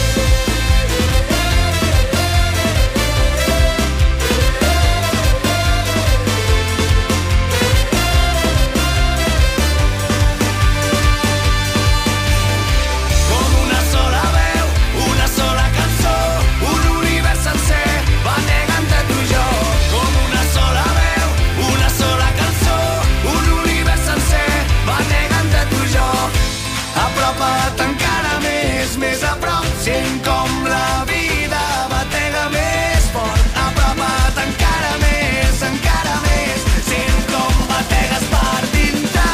Com una sola veu, una sola cançó, un univers sencer batega entre tu i jo. Com una sola veu, una sola cançó, un univers sencer batega entre tu i jo. Apropa't encara més a prop. Sent com la vida batega més fort. Apropa't encara més. Sent com bategues per dintre.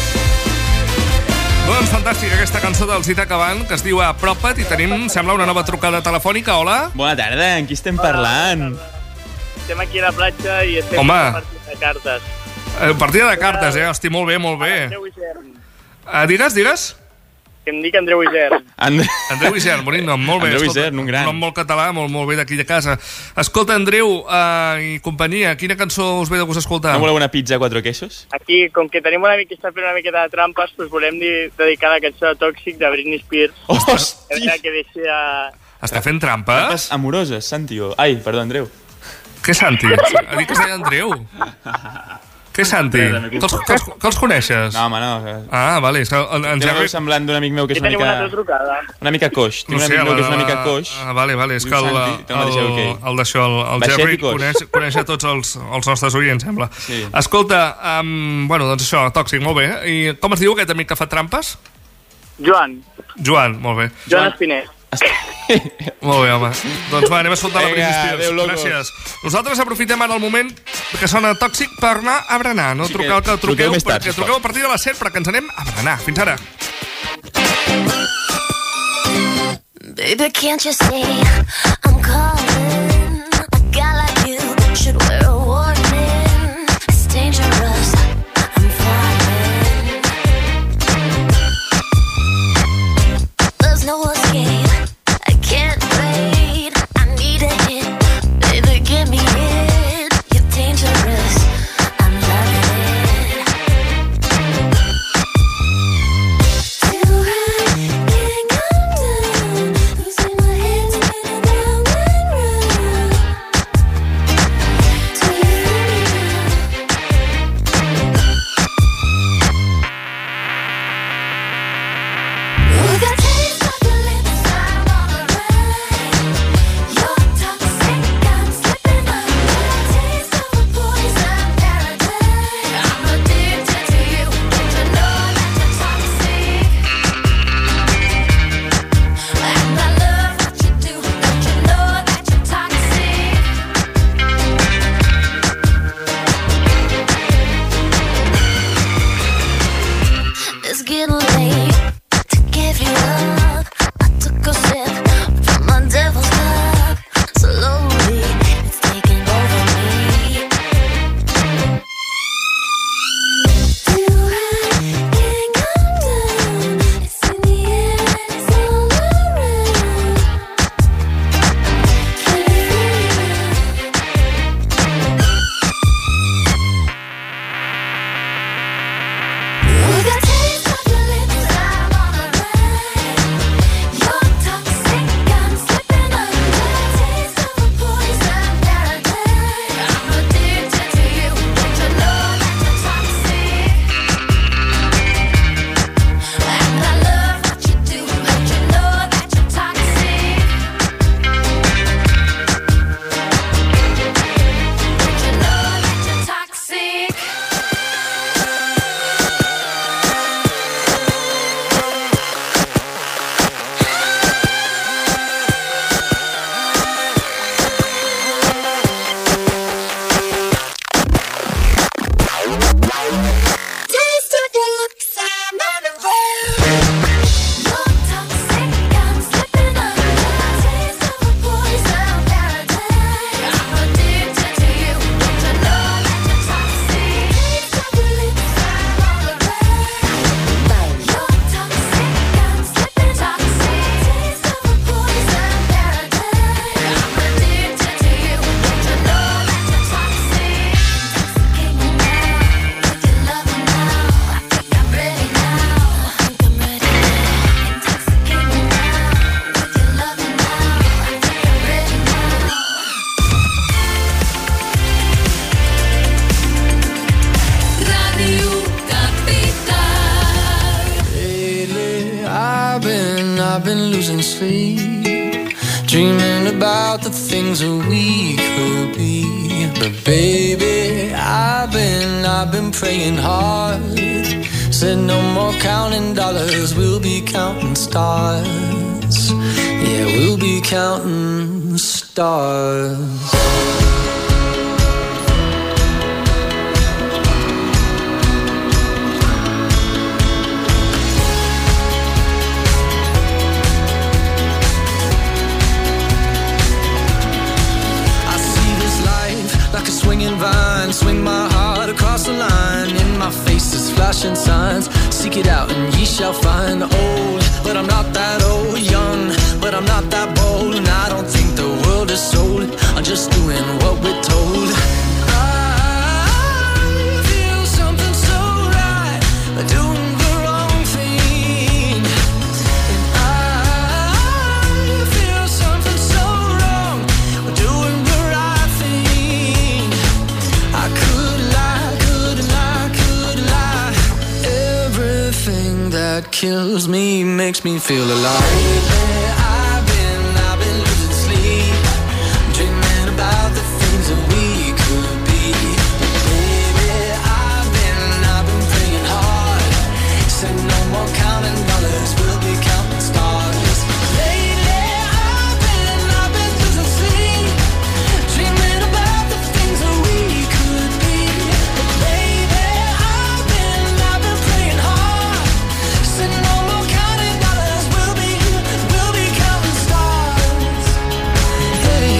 Doncs fantàstica aquesta cançó dels Itaca Band, que es diu Apropa't, i tenim, sembla, una nova trucada telefònica. Hola? Bona tarda, amb qui estem parlant? Estem aquí a la platja i estem Home. fent partida de cartes. Partida de cartes, Hosti, molt bé. Andreu Isern. Digues? Que em dic Andreu Isern. Andreu Isern, bonic nom, molt bé. Andreu Isern, un gran. Un nom molt català, molt bé d'aquí de casa. Escolta, Andreu i companyia, quina cançó us ve de gust escoltar? No voleu una pizza 4 queixos? Aquí, com que tenim un amic que està fent una miqueta de trampes, doncs volem dedicar la cançó Tòxic de Britney Spears. Hosti! Que deixi a... Està fent trampes? Amoroses, Santi. Ai, perdó, Andreu. Què, Santi? Ha dit que es deia Andreu. Què, Santi? Que els coneixes? No, home, no. Ah, vale. És que en Té una veu semblant d'un amic meu que és una mica coix. Tinc un amic meu que és una mica coix. Ah, vale. És que el d'això, el Jerry, coneix a tots els nostres oients, sembla. Escolta, bueno, doncs això, tòxic, molt bé. I com es diu aquest amic que fa trampes? Joan, molt bé. Joan Espiner. Molt bé, home. Doncs va, anem a escoltar la Britney Spears. Gràcies. Nosaltres aprofitem ara el moment que sona tòxic per anar a berenar. No truqueu que truqueu, perquè truqueu a partir de les 7 perquè ens anem a berenar. Fins ara. Baby, can't you see I'm calling? A guy like you should wear a warning. It's dangerous. I'm falling. There's no escape. I can't wait. I need a hit. Baby, give me it. You're dangerous. I'm loving it. Too high, can't come down. Losing my head, spinning round and round. Do you You got taste of your lips, I'm on the ride. You're toxic, I'm slipping under. Taste of a poison paradise. I'm addicted to you. Don't you know that you're toxic? And I love what you do. Don't you know that you're toxic? It's getting late to give you up. I took a sip from my devil's cup. Slowly, it's taking over me. Too high, can't come down. It's in the air and it's all around. Can you You got taste of your lips, I'm on the ride. You're toxic, I'm slipping under. Taste of a poison paradise. I'm addicted to you. Don't you know that you're toxic? And I love what you do. Don't you know that you're toxic? Don't you know that you're toxic? Taste of your looks, I'm on the road. You're toxic, I'm slipping under. Taste of a poison paradise. I'm addicted to you. Don't you know that you're toxic? Taste of your lips, I'm on the road. You're toxic, I'm slipping toxic. Taste of a poison paradise. I'm addicted to you. Don't you know that you're toxic? Intoxicate me now with your loving now. I think I'm ready now. I think I'm ready now. Intoxicate me now with your loving now. I think I'm ready now. Radio Capital. Lately, I've been losing sleep, dreaming about the things that we could be. But baby, I've been praying hard. Said no more counting dollars, we'll be counting stars. Yeah, we'll be counting stars. I see this life like a swinging vine. Swing my heart across the line. In my face is flashing signs. Seek it out and ye shall find. Old, but I'm not that old. Young, but I'm not that bold. And I don't think the world is sold. I'm just doing what we're told. I feel something so right, doing the wrong thing. And I feel something so wrong, doing the right thing. I could lie, could kills me makes me feel alive. I've been losing sleep, dreaming about the things that we could be. Baby, I've been praying hard, said no more counting dollars, we'll be counting stars. Lately, I've been losing sleep, dreaming about the things that we could be. Baby, I've been praying hard, said no more counting dollars, we'll be counting stars. Hey.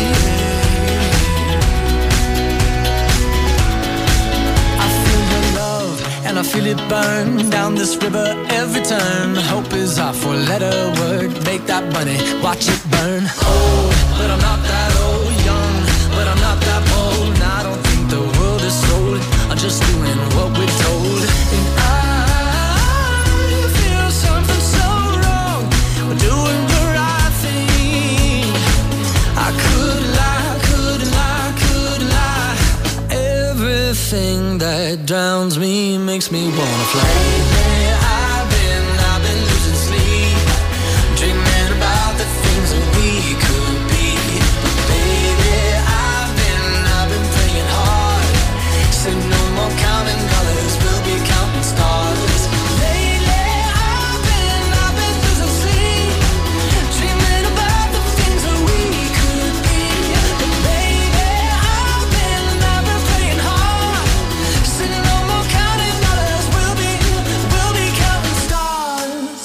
I feel your love and I feel it burn down this river every turn. Hope is our four-letter word. Make that money, watch it burn. Old, but I'm not that old. Young, but I'm not that bold. And I don't think the world is sold. I'm just doing what we're told. And I feel something so wrong. We're doing the right thing. I could lie, could lie, could lie. Everything that drowns me makes me wanna fly. I've been losing sleep, dreaming about the things that we could be. Baby, I've been praying hard, said no more counting dollars, we'll be counting stars. Lately, I've been losing sleep, dreaming about the things that we could be. Baby, I've been praying hard, said no more counting dollars, we'll be counting stars.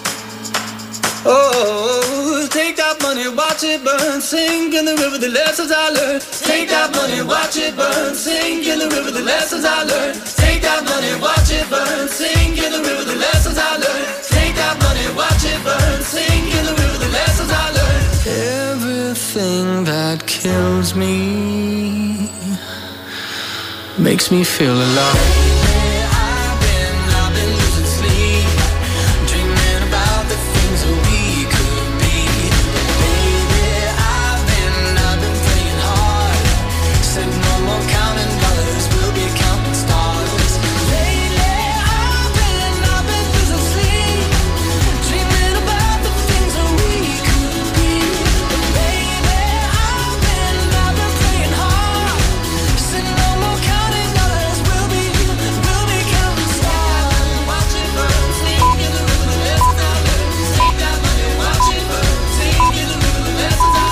Oh, take that money, watch it burn, sink in the river, the lessons I learned. Take that money, watch it burn, sink in the river, the lessons I learned. Take that money, watch it burn, sink in the river, the lessons I learned. Take that money, watch it burn, sink in the river, the lessons I learned. Everything that kills me makes me feel alive.